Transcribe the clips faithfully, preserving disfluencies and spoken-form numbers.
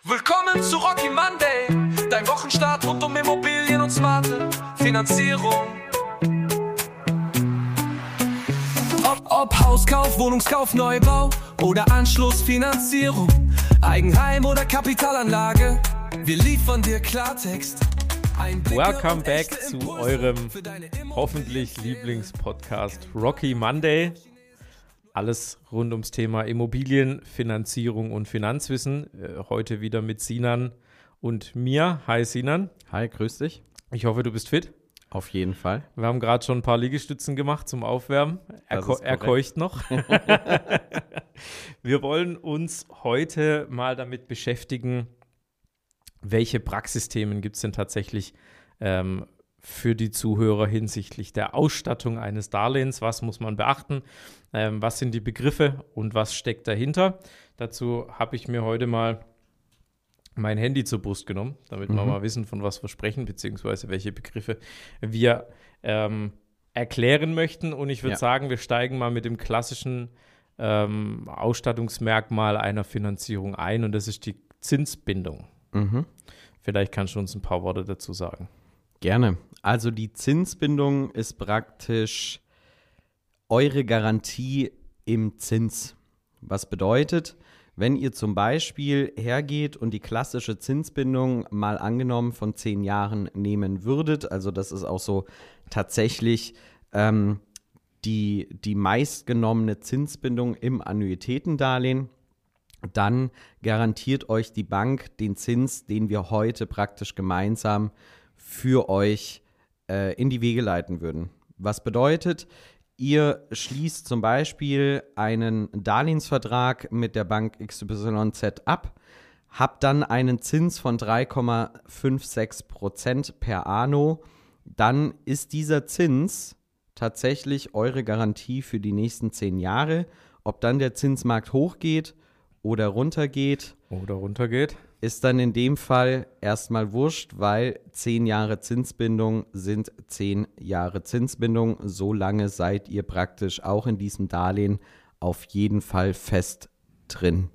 Willkommen zu Rocky Monday, dein Wochenstart rund um Immobilien und smarte Finanzierung. Ob, ob Hauskauf, Wohnungskauf, Neubau oder Anschlussfinanzierung, Eigenheim oder Kapitalanlage, wir liefern dir Klartext. Welcome back zu eurem hoffentlich Lieblingspodcast Rocky Monday. Alles rund ums Thema Immobilien, Finanzierung und Finanzwissen. Heute wieder mit Sinan und mir. Hi Sinan. Hi, grüß dich. Ich hoffe, du bist fit. Auf jeden Fall. Wir haben gerade schon ein paar Liegestützen gemacht zum Aufwärmen. Er, ko- er keucht noch. Wir wollen uns heute mal damit beschäftigen, welche Praxisthemen gibt es denn tatsächlich ähm, für die Zuhörer hinsichtlich der Ausstattung eines Darlehens? Was muss man beachten? Ähm, was sind die Begriffe und was steckt dahinter? Dazu habe ich mir heute mal mein Handy zur Brust genommen, damit mhm. wir mal wissen, von was wir sprechen, beziehungsweise welche Begriffe wir ähm, erklären möchten. Und ich würde ja. sagen, wir steigen mal mit dem klassischen ähm, Ausstattungsmerkmal einer Finanzierung ein, und das ist die Zinsbindung. Mhm. Vielleicht kannst du uns ein paar Worte dazu sagen. Gerne. Also die Zinsbindung ist praktisch eure Garantie im Zins. Was bedeutet, wenn ihr zum Beispiel hergeht und die klassische Zinsbindung mal angenommen von zehn Jahren nehmen würdet, also das ist auch so tatsächlich ähm, die, die meistgenommene Zinsbindung im Annuitätendarlehen, dann garantiert euch die Bank den Zins, den wir heute praktisch gemeinsam für euch äh, in die Wege leiten würden. Was bedeutet, ihr schließt zum Beispiel einen Darlehensvertrag mit der Bank X Y Z ab, habt dann einen Zins von drei Komma sechsundfünfzig Prozent per anno, dann ist dieser Zins tatsächlich eure Garantie für die nächsten zehn Jahre. Ob dann der Zinsmarkt hochgeht oder runtergeht, oder runtergeht, ist dann in dem Fall erstmal wurscht, weil zehn Jahre Zinsbindung sind zehn Jahre Zinsbindung. So lange seid ihr praktisch auch in diesem Darlehen auf jeden Fall fest drin.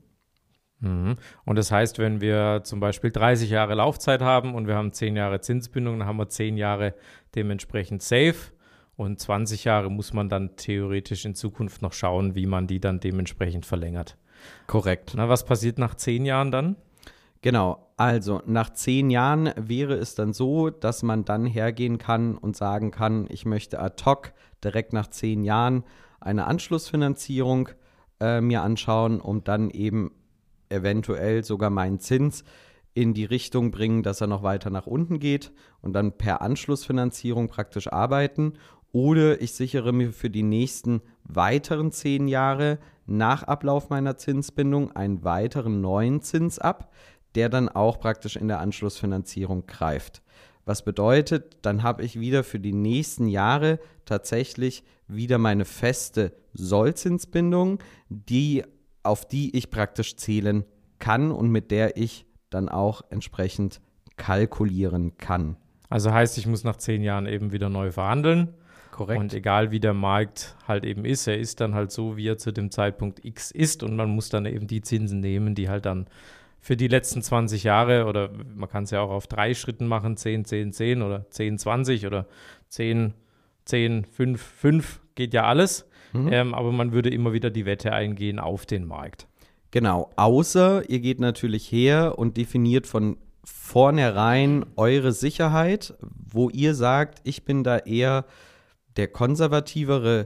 Mhm. Und das heißt, wenn wir zum Beispiel dreißig Jahre Laufzeit haben und wir haben zehn Jahre Zinsbindung, dann haben wir zehn Jahre dementsprechend safe. Und zwanzig Jahre muss man dann theoretisch in Zukunft noch schauen, wie man die dann dementsprechend verlängert. Korrekt. Na, was passiert nach zehn Jahren dann? Genau, also nach zehn Jahren wäre es dann so, dass man dann hergehen kann und sagen kann, ich möchte ad hoc direkt nach zehn Jahren eine Anschlussfinanzierung äh, mir anschauen, um dann eben eventuell sogar meinen Zins in die Richtung bringen, dass er noch weiter nach unten geht und dann per Anschlussfinanzierung praktisch arbeiten. Oder ich sichere mir für die nächsten weiteren zehn Jahre nach Ablauf meiner Zinsbindung einen weiteren neuen Zins ab, der dann auch praktisch in der Anschlussfinanzierung greift. Was bedeutet, dann habe ich wieder für die nächsten Jahre tatsächlich wieder meine feste Sollzinsbindung, die, auf die ich praktisch zählen kann und mit der ich dann auch entsprechend kalkulieren kann. Also heißt, ich muss nach zehn Jahren eben wieder neu verhandeln. Korrekt. Und egal wie der Markt halt eben ist, er ist dann halt so, wie er zu dem Zeitpunkt X ist, und man muss dann eben die Zinsen nehmen, die halt dann für die letzten zwanzig Jahre, oder man kann es ja auch auf drei Schritten machen, zehn, zehn, zehn oder zehn, zwanzig oder zehn, zehn, fünf, fünf, geht ja alles. Mhm. Ähm, aber man würde immer wieder die Wette eingehen auf den Markt. Genau, außer ihr geht natürlich her und definiert von vornherein eure Sicherheit, wo ihr sagt, ich bin da eher der konservativere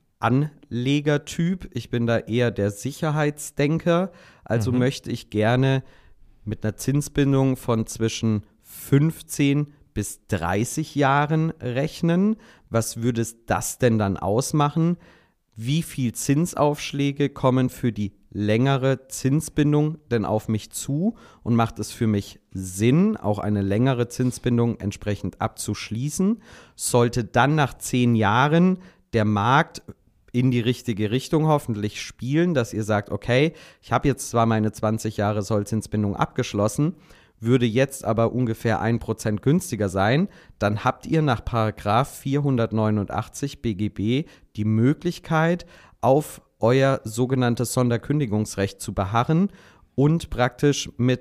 Anlegertyp, ich bin da eher der Sicherheitsdenker, also mhm. möchte ich gerne mit einer Zinsbindung von zwischen fünfzehn bis dreißig Jahren rechnen. Was würde es das denn dann ausmachen? Wie viel Zinsaufschläge kommen für die längere Zinsbindung denn auf mich zu, und macht es für mich Sinn, auch eine längere Zinsbindung entsprechend abzuschließen? Sollte dann nach zehn Jahren der Markt in die richtige Richtung hoffentlich spielen, dass ihr sagt, okay, ich habe jetzt zwar meine zwanzig Jahre Sollzinsbindung abgeschlossen, würde jetzt aber ungefähr ein Prozent günstiger sein, dann habt ihr nach Paragraph vierhundertneunundachtzig B G B die Möglichkeit, auf euer sogenanntes Sonderkündigungsrecht zu beharren und praktisch mit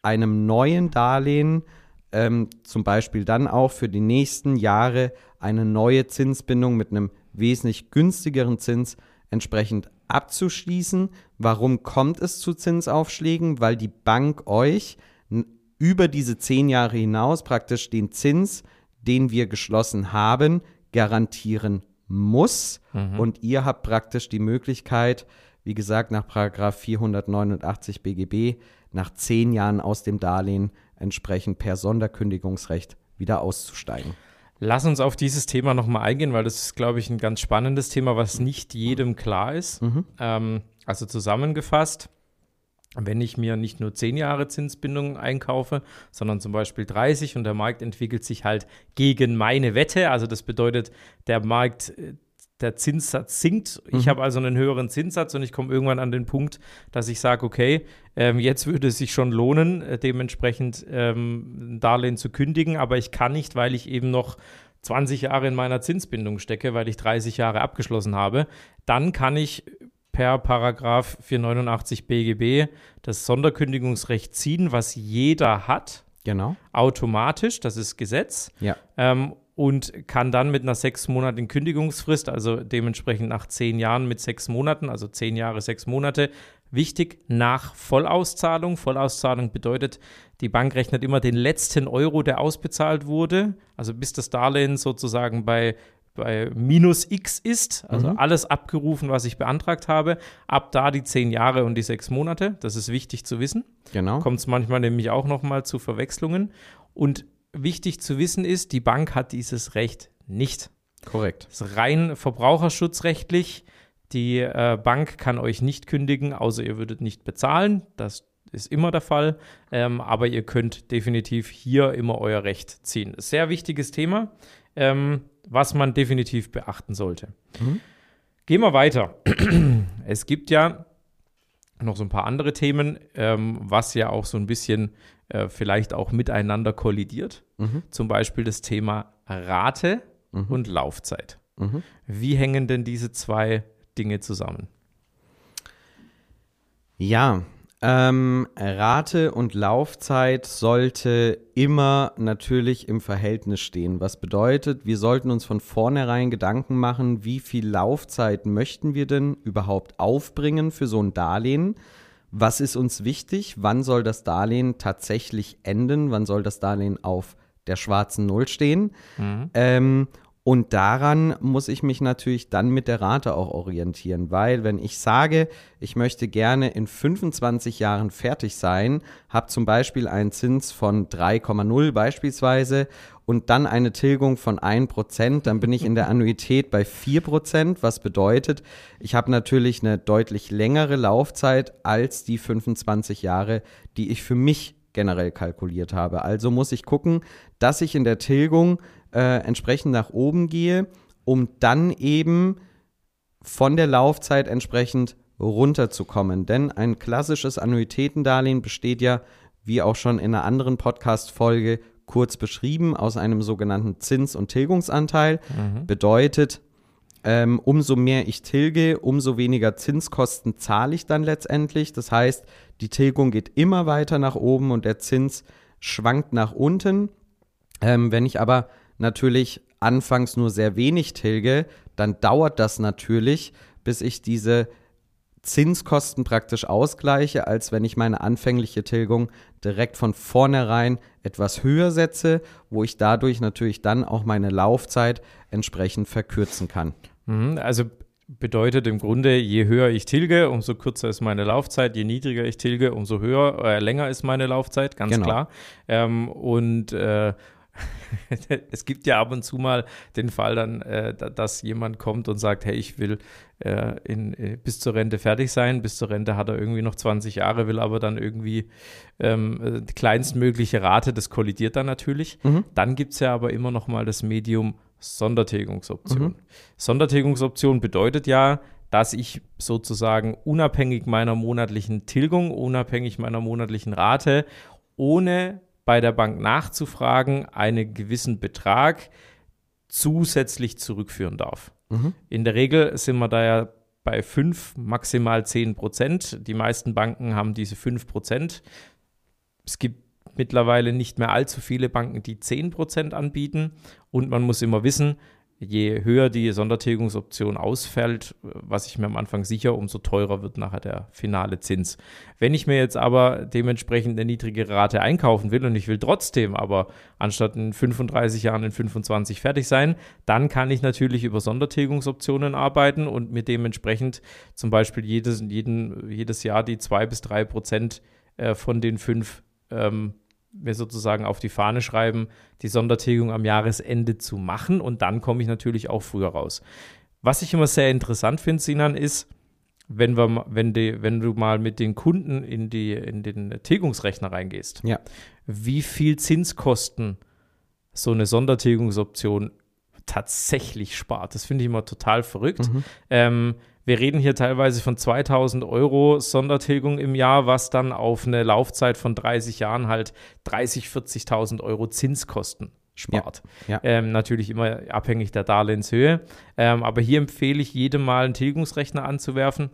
einem neuen Darlehen ähm, zum Beispiel dann auch für die nächsten Jahre eine neue Zinsbindung mit einem wesentlich günstigeren Zins entsprechend abzuschließen. Warum kommt es zu Zinsaufschlägen? Weil die Bank euch n- über diese zehn Jahre hinaus praktisch den Zins, den wir geschlossen haben, garantieren muss. Mhm. Und ihr habt praktisch die Möglichkeit, wie gesagt, nach Paragraph vierhundertneunundachtzig B G B nach zehn Jahren aus dem Darlehen entsprechend per Sonderkündigungsrecht wieder auszusteigen. Lass uns auf dieses Thema nochmal eingehen, weil das ist, glaube ich, ein ganz spannendes Thema, was nicht jedem klar ist. Mhm. Ähm, also zusammengefasst, wenn ich mir nicht nur zehn Jahre Zinsbindung einkaufe, sondern zum Beispiel dreißig und der Markt entwickelt sich halt gegen meine Wette, also das bedeutet, der Markt, der Zinssatz sinkt, mhm. ich habe also einen höheren Zinssatz und ich komme irgendwann an den Punkt, dass ich sage, okay, ähm, jetzt würde es sich schon lohnen, äh, dementsprechend ähm, ein Darlehen zu kündigen, aber ich kann nicht, weil ich eben noch zwanzig Jahre in meiner Zinsbindung stecke, weil ich dreißig Jahre abgeschlossen habe, dann kann ich per Paragraph vierhundertneunundachtzig B G B das Sonderkündigungsrecht ziehen, was jeder hat. Genau. Automatisch, das ist Gesetz. Ja. Ähm, und kann dann mit einer sechsmonatigen Kündigungsfrist, also dementsprechend nach zehn Jahren mit sechs Monaten, also zehn Jahre, sechs Monate, wichtig, nach Vollauszahlung. Vollauszahlung bedeutet, die Bank rechnet immer den letzten Euro, der ausbezahlt wurde, also bis das Darlehen sozusagen bei bei minus X ist, also mhm. alles abgerufen, was ich beantragt habe, ab da die zehn Jahre und die sechs Monate. Das ist wichtig zu wissen. Genau. Kommt es manchmal nämlich auch nochmal zu Verwechslungen. Und wichtig zu wissen ist, die Bank hat dieses Recht nicht. Korrekt. Das ist rein verbraucherschutzrechtlich. Die äh, Bank kann euch nicht kündigen, außer ihr würdet nicht bezahlen. Das ist immer der Fall. Ähm, aber ihr könnt definitiv hier immer euer Recht ziehen. Sehr wichtiges Thema. Ähm, was man definitiv beachten sollte. Mhm. Gehen wir weiter. Es gibt ja noch so ein paar andere Themen, ähm, was ja auch so ein bisschen äh, vielleicht auch miteinander kollidiert. Mhm. Zum Beispiel das Thema Rate mhm. und Laufzeit. Mhm. Wie hängen denn diese zwei Dinge zusammen? Ja, Ähm, Rate und Laufzeit sollte immer natürlich im Verhältnis stehen. Was bedeutet, wir sollten uns von vornherein Gedanken machen, wie viel Laufzeit möchten wir denn überhaupt aufbringen für so ein Darlehen? Was ist uns wichtig? Wann soll das Darlehen tatsächlich enden? Wann soll das Darlehen auf der schwarzen Null stehen? Mhm. Ähm, Und daran muss ich mich natürlich dann mit der Rate auch orientieren, weil wenn ich sage, ich möchte gerne in fünfundzwanzig Jahren fertig sein, habe zum Beispiel einen Zins von drei Komma null beispielsweise und dann eine Tilgung von ein Prozent, dann bin ich in der Annuität bei vier Prozent, was bedeutet, ich habe natürlich eine deutlich längere Laufzeit als die fünfundzwanzig Jahre, die ich für mich generell kalkuliert habe. Also muss ich gucken, dass ich in der Tilgung Äh, entsprechend nach oben gehe, um dann eben von der Laufzeit entsprechend runterzukommen. Denn ein klassisches Annuitätendarlehen besteht ja, wie auch schon in einer anderen Podcast-Folge kurz beschrieben, aus einem sogenannten Zins- und Tilgungsanteil. Mhm. Bedeutet, ähm, umso mehr ich tilge, umso weniger Zinskosten zahle ich dann letztendlich. Das heißt, die Tilgung geht immer weiter nach oben und der Zins schwankt nach unten. Ähm, wenn ich aber natürlich anfangs nur sehr wenig tilge, dann dauert das natürlich, bis ich diese Zinskosten praktisch ausgleiche, als wenn ich meine anfängliche Tilgung direkt von vornherein etwas höher setze, wo ich dadurch natürlich dann auch meine Laufzeit entsprechend verkürzen kann. Also bedeutet im Grunde, je höher ich tilge, umso kürzer ist meine Laufzeit, je niedriger ich tilge, umso höher, äh, länger ist meine Laufzeit, ganz genau. klar. Ähm, und äh, es gibt ja ab und zu mal den Fall dann, äh, dass jemand kommt und sagt, hey, ich will äh, in, äh, bis zur Rente fertig sein. Bis zur Rente hat er irgendwie noch zwanzig Jahre, will aber dann irgendwie ähm, die kleinstmögliche Rate, das kollidiert dann natürlich. Mhm. Dann gibt es ja aber immer noch mal das Medium Sondertilgungsoption. Mhm. Sondertilgungsoption bedeutet ja, dass ich sozusagen unabhängig meiner monatlichen Tilgung, unabhängig meiner monatlichen Rate, ohne bei der Bank nachzufragen, einen gewissen Betrag zusätzlich zurückführen darf. Mhm. In der Regel sind wir da ja bei fünf, maximal zehn Prozent. Die meisten Banken haben diese fünf Prozent. es gibt mittlerweile nicht mehr allzu viele Banken, die zehn Prozent anbieten. Und man muss immer wissen, je höher die Sondertilgungsoption ausfällt, was ich mir am Anfang sicher, umso teurer wird nachher der finale Zins. Wenn ich mir jetzt aber dementsprechend eine niedrige Rate einkaufen will und ich will trotzdem aber anstatt in fünfunddreißig Jahren in fünfundzwanzig fertig sein, dann kann ich natürlich über Sondertilgungsoptionen arbeiten und mir dementsprechend zum Beispiel jedes, jeden, jedes Jahr die zwei bis drei Prozent äh, von den fünf ähm, mir sozusagen auf die Fahne schreiben, die Sondertilgung am Jahresende zu machen und dann komme ich natürlich auch früher raus. Was ich immer sehr interessant finde, Sinan, ist, wenn, wir, wenn, die, wenn du mal mit den Kunden in, die, in den Tilgungsrechner reingehst, Ja. wie viel Zinskosten so eine Sondertilgungsoption tatsächlich spart. Das finde ich immer total verrückt. Mhm. Ähm, Wir reden hier teilweise von zweitausend Euro Sondertilgung im Jahr, was dann auf eine Laufzeit von dreißig Jahren halt dreißigtausend, vierzigtausend Euro Zinskosten spart. Ja, ja. Ähm, natürlich immer abhängig der Darlehenshöhe. Ähm, aber hier empfehle ich jedem mal einen Tilgungsrechner anzuwerfen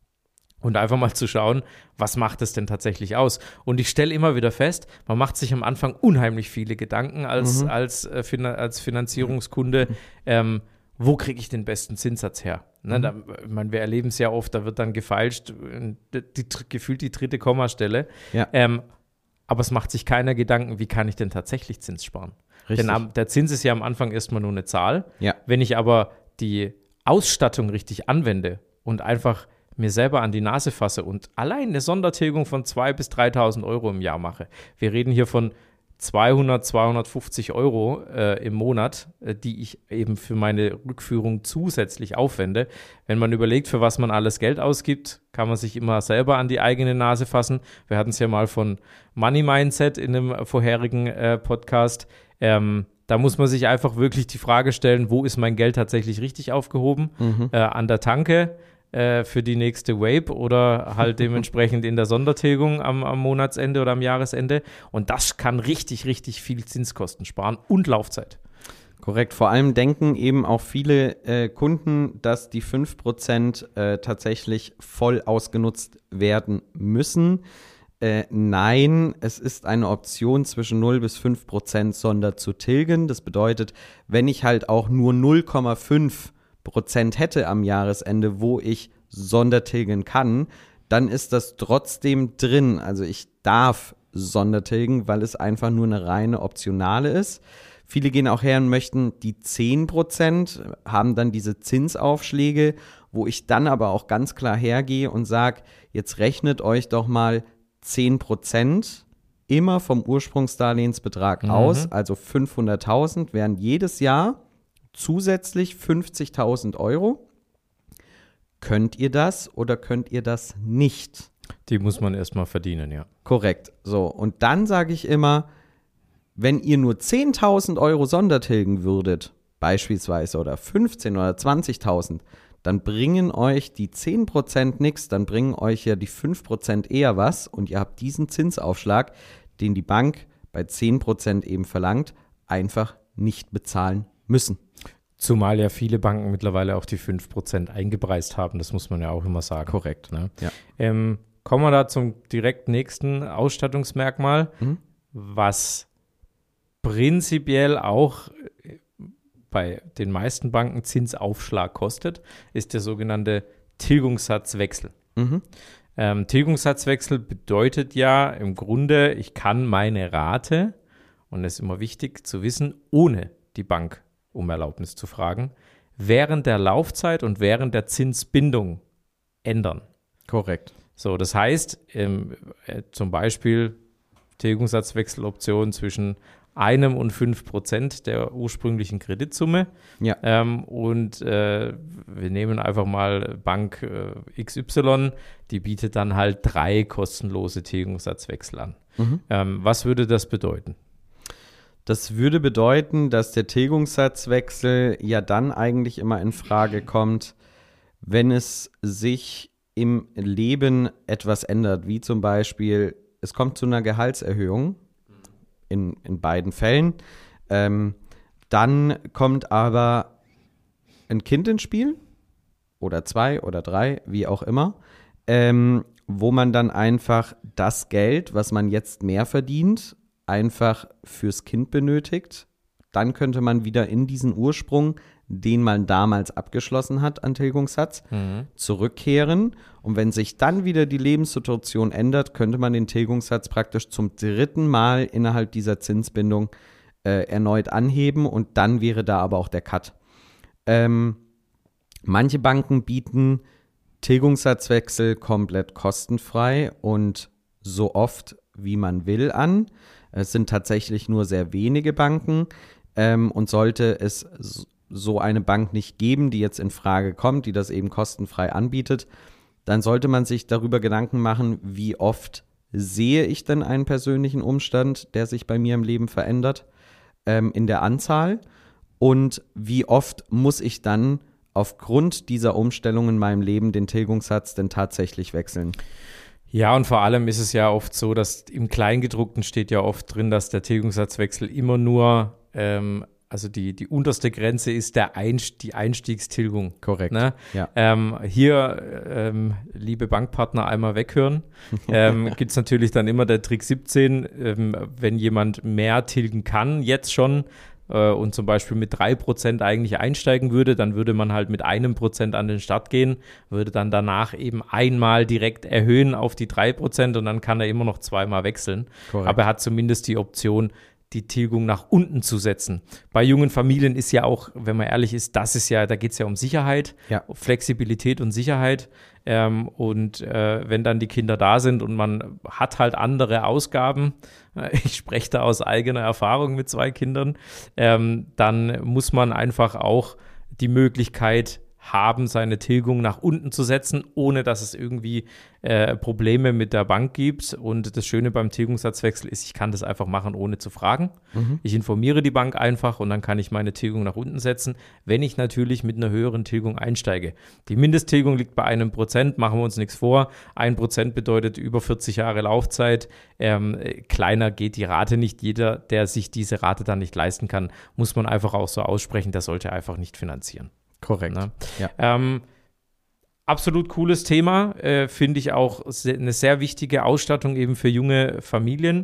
und einfach mal zu schauen, was macht es denn tatsächlich aus? Und ich stelle immer wieder fest, man macht sich am Anfang unheimlich viele Gedanken als, Mhm. als, äh, Finan- als Finanzierungskunde, ähm, wo kriege ich den besten Zinssatz her? Ne, Mhm. da, ich meine, wir erleben es ja oft, da wird dann gefeilscht, die, die, gefühlt die dritte Kommastelle. Ja. Ähm, aber es macht sich keiner Gedanken, wie kann ich denn tatsächlich Zins sparen? Richtig. Denn am, der Zins ist ja am Anfang erstmal nur eine Zahl. Ja. Wenn ich aber die Ausstattung richtig anwende und einfach mir selber an die Nase fasse und allein eine Sondertilgung von zweitausend bis dreitausend Euro im Jahr mache. Wir reden hier von zweihundert, zweihundertfünfzig Euro äh, im Monat, äh, die ich eben für meine Rückführung zusätzlich aufwende. Wenn man überlegt, für was man alles Geld ausgibt, kann man sich immer selber an die eigene Nase fassen. Wir hatten es ja mal von Money Mindset in einem vorherigen äh, Podcast. Ähm, da muss man sich einfach wirklich die Frage stellen, wo ist mein Geld tatsächlich richtig aufgehoben? Mhm. Äh, an der Tanke äh, für die nächste Vape oder halt dementsprechend in der Sondertilgung am, am Monatsende oder am Jahresende. Und das kann richtig, richtig viel Zinskosten sparen und Laufzeit. Korrekt. Vor allem denken eben auch viele äh, Kunden, dass die fünf Prozent äh, tatsächlich voll ausgenutzt werden müssen. Äh, nein, es ist eine Option zwischen null bis fünf Prozent Sonder zu tilgen. Das bedeutet, wenn ich halt auch nur null Komma fünf Prozent hätte am Jahresende, wo ich Sondertilgen kann, dann ist das trotzdem drin. Also ich darf Sondertilgen, weil es einfach nur eine reine optionale ist. Viele gehen auch her und möchten die zehn Prozent, haben dann diese Zinsaufschläge, wo ich dann aber auch ganz klar hergehe und sage, jetzt rechnet euch doch mal zehn Prozent immer vom Ursprungsdarlehensbetrag Mhm. aus, also fünfhunderttausend wären jedes Jahr zusätzlich fünfzigtausend Euro. Könnt ihr das oder könnt ihr das nicht? Die muss man erstmal verdienen, ja. Korrekt. So, und dann sage ich immer, wenn ihr nur zehntausend Euro Sondertilgen würdet, beispielsweise, oder fünfzehntausend oder zwanzigtausend, dann bringen euch die zehn Prozent nichts, dann bringen euch ja die fünf Prozent eher was und ihr habt diesen Zinsaufschlag, den die Bank bei zehn Prozent eben verlangt, einfach nicht bezahlen müssen. Zumal ja viele Banken mittlerweile auch die fünf Prozent eingepreist haben, das muss man ja auch immer sagen. Korrekt. Ne? Ja. Ähm, kommen wir da zum direkt nächsten Ausstattungsmerkmal, Mhm. was prinzipiell auch bei den meisten Banken Zinsaufschlag kostet, ist der sogenannte Tilgungssatzwechsel. Mhm. Ähm, Tilgungssatzwechsel bedeutet ja im Grunde, ich kann meine Rate, und das ist immer wichtig zu wissen, ohne die Bank um Erlaubnis zu fragen, während der Laufzeit und während der Zinsbindung ändern. Korrekt. So, das heißt, ähm, äh, zum Beispiel Tilgungssatzwechseloption zwischen einem und fünf Prozent der ursprünglichen Kreditsumme. Ja. Ähm, und äh, wir nehmen einfach mal Bank äh, X Y, die bietet dann halt drei kostenlose Tilgungssatzwechsel an. Mhm. Ähm, was würde das bedeuten? Das würde bedeuten, dass der Tilgungssatzwechsel ja dann eigentlich immer in Frage kommt, wenn es sich im Leben etwas ändert, wie zum Beispiel, es kommt zu einer Gehaltserhöhung in, in beiden Fällen, ähm, dann kommt aber ein Kind ins Spiel oder zwei oder drei, wie auch immer, ähm, wo man dann einfach das Geld, was man jetzt mehr verdient, einfach fürs Kind benötigt. Dann könnte man wieder in diesen Ursprung, den man damals abgeschlossen hat an Tilgungssatz, mhm. zurückkehren. Und wenn sich dann wieder die Lebenssituation ändert, könnte man den Tilgungssatz praktisch zum dritten Mal innerhalb dieser Zinsbindung äh, erneut anheben. Und dann wäre da aber auch der Cut. Ähm, manche Banken bieten Tilgungssatzwechsel komplett kostenfrei und so oft, wie man will, an. Es sind tatsächlich nur sehr wenige Banken. Ähm, und sollte es so eine Bank nicht geben, die jetzt in Frage kommt, die das eben kostenfrei anbietet, dann sollte man sich darüber Gedanken machen, wie oft sehe ich denn einen persönlichen Umstand, der sich bei mir im Leben verändert, ähm, in der Anzahl, und wie oft muss ich dann aufgrund dieser Umstellung in meinem Leben den Tilgungssatz denn tatsächlich wechseln. Ja, und vor allem ist es ja oft so, dass im Kleingedruckten steht ja oft drin, dass der Tilgungssatzwechsel immer nur Ähm, also die, die unterste Grenze ist der Einst- die Einstiegstilgung. Korrekt. Ne? Ja. Ähm, hier, ähm, liebe Bankpartner, einmal weghören. ähm, gibt es natürlich dann immer der Trick siebzehn, ähm, wenn jemand mehr tilgen kann, jetzt schon, äh, und zum Beispiel mit drei Prozent eigentlich einsteigen würde, dann würde man halt mit einem Prozent an den Start gehen, würde dann danach eben einmal direkt erhöhen auf die drei Prozent und dann kann er immer noch zweimal wechseln. Korrekt. Aber er hat zumindest die Option, die Tilgung nach unten zu setzen. Bei jungen Familien ist ja auch, wenn man ehrlich ist, das ist ja, da geht es ja um Sicherheit, ja. Flexibilität und Sicherheit. Ähm, und äh, wenn dann die Kinder da sind und man hat halt andere Ausgaben, äh, ich spreche da aus eigener Erfahrung mit zwei Kindern, ähm, dann muss man einfach auch die Möglichkeit haben, seine Tilgung nach unten zu setzen, ohne dass es irgendwie äh, Probleme mit der Bank gibt. Und das Schöne beim Tilgungssatzwechsel ist, ich kann das einfach machen, ohne zu fragen. Mhm. Ich informiere die Bank einfach und dann kann ich meine Tilgung nach unten setzen, wenn ich natürlich mit einer höheren Tilgung einsteige. Die Mindesttilgung liegt bei einem Prozent, machen wir uns nichts vor. Ein Prozent bedeutet über vierzig Jahre Laufzeit. Ähm, kleiner geht die Rate nicht. Jeder, der sich diese Rate dann nicht leisten kann, muss man einfach auch so aussprechen, der sollte einfach nicht finanzieren. Korrekt. Ne? Ja. Ähm, absolut cooles Thema, äh, finde ich auch se- eine sehr wichtige Ausstattung eben für junge Familien.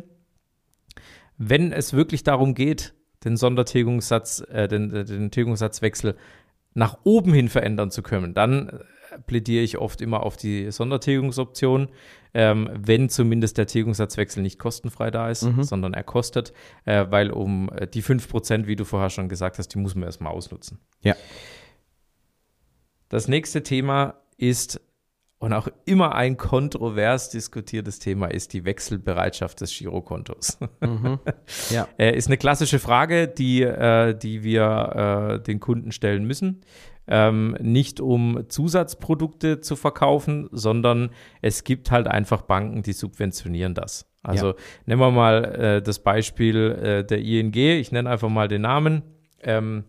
Wenn es wirklich darum geht, den Sondertilgungssatz, äh, den, den Tilgungssatzwechsel nach oben hin verändern zu können, dann äh, plädiere ich oft immer auf die Sondertilgungsoption, ähm, wenn zumindest der Tilgungssatzwechsel nicht kostenfrei da ist, mhm. sondern er kostet, äh, weil um äh, die fünf Prozent, wie du vorher schon gesagt hast, die muss man erstmal ausnutzen. Ja. Das nächste Thema ist, und auch immer ein kontrovers diskutiertes Thema, ist die Wechselbereitschaft des Girokontos. Mhm. Ja. äh, ist eine klassische Frage, die, äh, die wir äh, den Kunden stellen müssen. Ähm, nicht um Zusatzprodukte zu verkaufen, sondern es gibt halt einfach Banken, die subventionieren das. Also ja. nehmen wir mal äh, das Beispiel äh, der I N G. Ich nenne einfach mal den Namen. Ähm,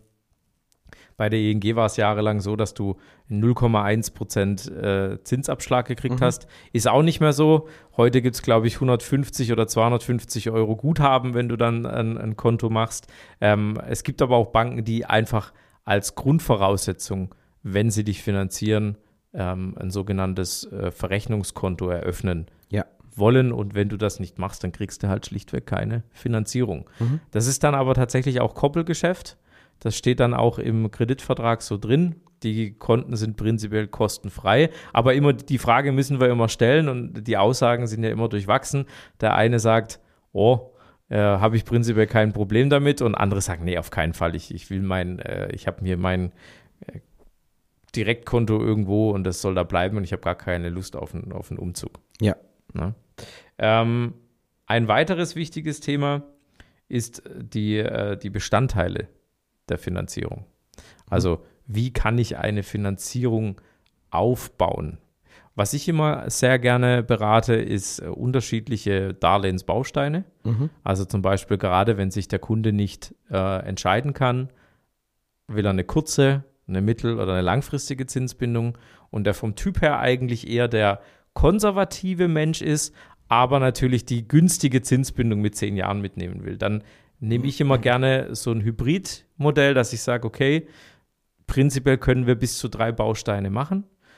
Bei der I N G war es jahrelang so, dass du null Komma eins Prozent äh, Zinsabschlag gekriegt mhm. hast. Ist auch nicht mehr so. Heute gibt es, glaube ich, hundertfünfzig oder zweihundertfünfzig Euro Guthaben, wenn du dann ein, ein Konto machst. Ähm, es gibt aber auch Banken, die einfach als Grundvoraussetzung, wenn sie dich finanzieren, ähm, ein sogenanntes äh, Verrechnungskonto eröffnen ja. wollen. Und wenn du das nicht machst, dann kriegst du halt schlichtweg keine Finanzierung. Mhm. Das ist dann aber tatsächlich auch Koppelgeschäft. Das steht dann auch im Kreditvertrag so drin. Die Konten sind prinzipiell kostenfrei. Aber immer die Frage müssen wir immer stellen und die Aussagen sind ja immer durchwachsen. Der eine sagt, oh, äh, habe ich prinzipiell kein Problem damit. Und andere sagen, nee, auf keinen Fall. Ich, ich will mein, äh, ich habe mir mein äh, Direktkonto irgendwo und das soll da bleiben und ich habe gar keine Lust auf einen, auf einen Umzug. Ja. Na? Ähm, ein weiteres wichtiges Thema ist die, äh, die Bestandteile der Finanzierung. Also wie kann ich eine Finanzierung aufbauen? Was ich immer sehr gerne berate, ist äh, unterschiedliche Darlehensbausteine. Mhm. Also zum Beispiel gerade, wenn sich der Kunde nicht äh, entscheiden kann, will er eine kurze, eine mittel- oder eine langfristige Zinsbindung und der vom Typ her eigentlich eher der konservative Mensch ist, aber natürlich die günstige Zinsbindung mit zehn Jahren mitnehmen will. Dann nehme ich immer gerne so ein Hybridmodell, dass ich sage, okay, prinzipiell können wir bis zu drei Bausteine machen.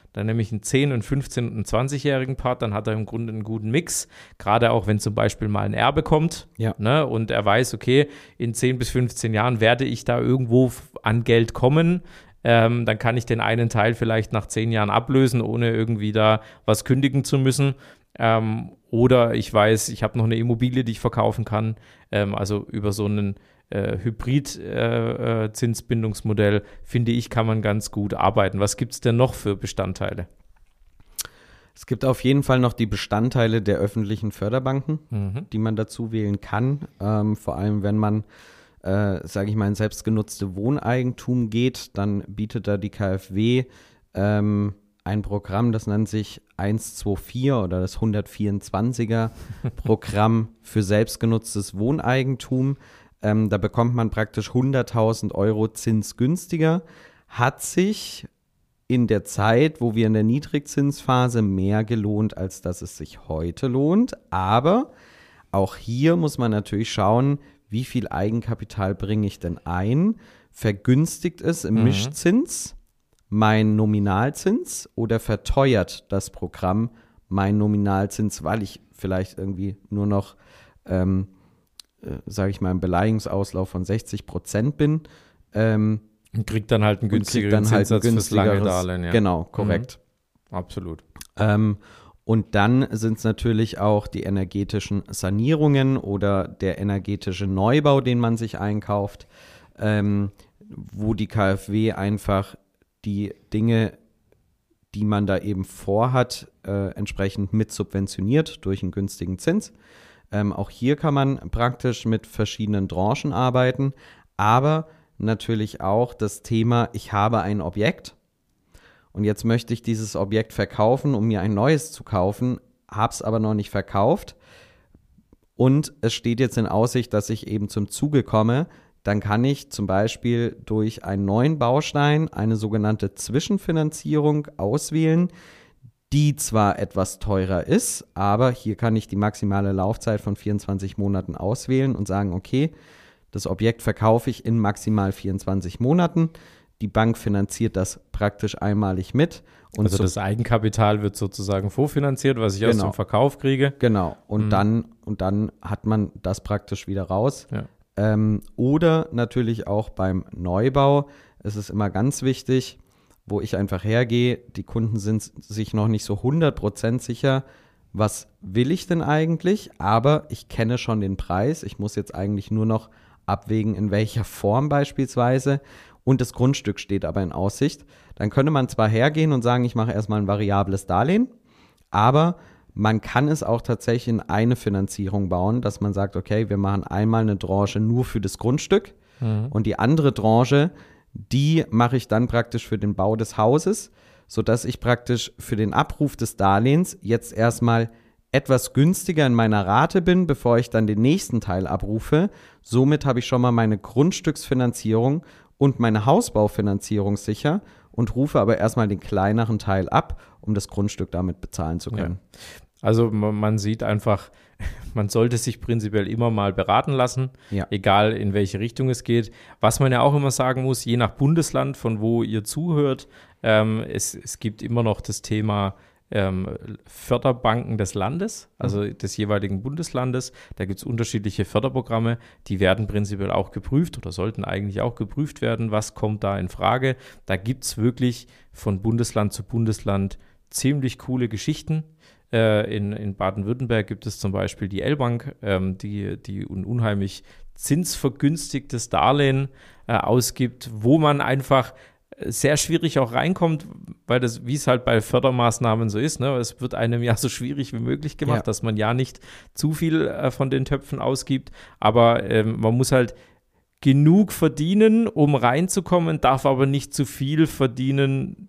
Dann nehme ich einen zehn-, einen fünfzehn- und einen zwanzigjährigen Part, dann hat er im Grunde einen guten Mix. Gerade auch, wenn zum Beispiel mal ein Erbe kommt, Ja. ne, und er weiß, okay, in zehn bis fünfzehn Jahren werde ich da irgendwo f- an Geld kommen. Ähm, dann kann ich den einen Teil vielleicht nach zehn Jahren ablösen, ohne irgendwie da was kündigen zu müssen. Ähm, oder ich weiß, ich habe noch eine Immobilie, die ich verkaufen kann. Ähm, also über so einen äh, Hybrid-Zinsbindungsmodell, äh, äh, finde ich, kann man ganz gut arbeiten. Was gibt es denn noch für Bestandteile? Es gibt auf jeden Fall noch die Bestandteile der öffentlichen Förderbanken, Mhm. die man dazu wählen kann. Ähm, vor allem, wenn man, äh, sage ich mal, in selbstgenutzte Wohneigentum geht, dann bietet da die KfW ähm, ein Programm, das nennt sich hundertvierundzwanzig oder das hundertvierundzwanziger Programm für selbstgenutztes Wohneigentum. Ähm, da bekommt man praktisch hunderttausend Euro Zins günstiger. Hat sich in der Zeit, wo wir in der Niedrigzinsphase mehr gelohnt, als dass es sich heute lohnt. Aber auch hier muss man natürlich schauen, wie viel Eigenkapital bringe ich denn ein? Vergünstigt es im Mhm. Mischzins mein Nominalzins oder verteuert das Programm mein Nominalzins, weil ich vielleicht irgendwie nur noch, ähm, äh, sage ich mal, im Beleihungsauslauf von sechzig Prozent bin? Ähm, Und kriegt dann halt einen und kriegt günstigeren dann halt ein Zinssatz fürs lange günstigeres- Darlehen. Ja. Genau, korrekt. Absolut. Ähm, und dann sind es natürlich auch die energetischen Sanierungen oder der energetische Neubau, den man sich einkauft, ähm, wo die KfW einfach die Dinge, die man da eben vorhat, äh, entsprechend mit subventioniert durch einen günstigen Zins. Ähm, auch hier kann man praktisch mit verschiedenen Tranchen arbeiten, aber natürlich auch das Thema, ich habe ein Objekt und jetzt möchte ich dieses Objekt verkaufen, um mir ein neues zu kaufen, habe es aber noch nicht verkauft und es steht jetzt in Aussicht, dass ich eben zum Zuge komme, dann kann ich zum Beispiel durch einen neuen Baustein eine sogenannte Zwischenfinanzierung auswählen, die zwar etwas teurer ist, aber hier kann ich die maximale Laufzeit von vierundzwanzig Monaten auswählen und sagen, okay, das Objekt verkaufe ich in maximal vierundzwanzig Monaten. Die Bank finanziert das praktisch einmalig mit. Und Also so, das Eigenkapital wird sozusagen vorfinanziert, was ich aus Genau. dem Verkauf kriege. genau. Und, Mhm. dann, und dann hat man das praktisch wieder raus. Ja. Ähm, oder natürlich auch beim Neubau. Es ist immer ganz wichtig, wo ich einfach hergehe, die Kunden sind sich noch nicht so hundert Prozent sicher, was will ich denn eigentlich, aber ich kenne schon den Preis. Ich muss jetzt eigentlich nur noch abwägen, in welcher Form beispielsweise. Und das Grundstück steht aber in Aussicht. Dann könnte man zwar hergehen und sagen, ich mache erstmal ein variables Darlehen, aber man kann es auch tatsächlich in eine Finanzierung bauen, dass man sagt, okay, wir machen einmal eine Tranche nur für das Grundstück Mhm. und die andere Tranche, die mache ich dann praktisch für den Bau des Hauses, sodass ich praktisch für den Abruf des Darlehens jetzt erstmal etwas günstiger in meiner Rate bin, bevor ich dann den nächsten Teil abrufe. Somit habe ich schon mal meine Grundstücksfinanzierung und meine Hausbaufinanzierung sicher und rufe aber erstmal den kleineren Teil ab, um das Grundstück damit bezahlen zu können. Also man, man sieht einfach, man sollte sich prinzipiell immer mal beraten lassen, Ja. egal in welche Richtung es geht. Was man ja auch immer sagen muss, je nach Bundesland, von wo ihr zuhört, ähm, es, es gibt immer noch das Thema ähm, Förderbanken des Landes, also des jeweiligen Bundeslandes. Da gibt es unterschiedliche Förderprogramme, die werden prinzipiell auch geprüft oder sollten eigentlich auch geprüft werden. Was kommt da in Frage? Da gibt es wirklich von Bundesland zu Bundesland ziemlich coole Geschichten. Äh, in, in Baden-Württemberg gibt es zum Beispiel die L-Bank, ähm, die, die ein unheimlich zinsvergünstigtes Darlehen äh, ausgibt, wo man einfach sehr schwierig auch reinkommt, weil das, wie es halt bei Fördermaßnahmen so ist, ne, es wird einem ja so schwierig wie möglich gemacht, Ja. dass man ja nicht zu viel äh, von den Töpfen ausgibt, aber ähm, man muss halt genug verdienen, um reinzukommen, darf aber nicht zu viel verdienen,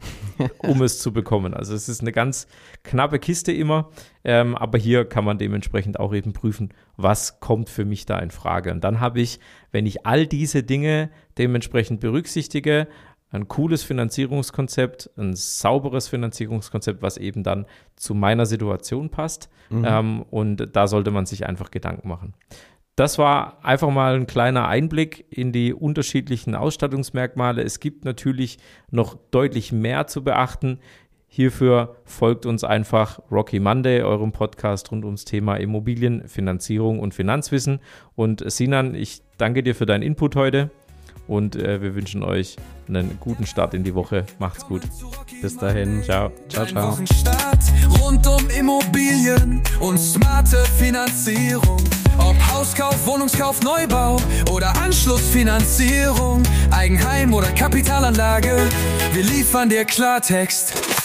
um es zu bekommen. Also es ist eine ganz knappe Kiste immer, ähm, aber hier kann man dementsprechend auch eben prüfen, was kommt für mich da in Frage. Und dann habe ich, wenn ich all diese Dinge dementsprechend berücksichtige, ein cooles Finanzierungskonzept, ein sauberes Finanzierungskonzept, was eben dann zu meiner Situation passt. Mhm. Ähm, und da sollte man sich einfach Gedanken machen. Das war einfach mal ein kleiner Einblick in die unterschiedlichen Ausstattungsmerkmale. Es gibt natürlich noch deutlich mehr zu beachten. Hierfür folgt uns einfach Rocky Monday, eurem Podcast rund ums Thema Immobilien, Finanzierung und Finanzwissen. Und Sinan, ich danke dir für deinen Input heute und äh, wir wünschen euch einen guten Start in die Woche. Macht's gut. Bis dahin. Ciao. Ciao, ciao. Wochenstart rund um Immobilien und smarte Finanzierung. Ob Hauskauf, Wohnungskauf, Neubau oder Anschlussfinanzierung, Eigenheim oder Kapitalanlage, wir liefern dir Klartext.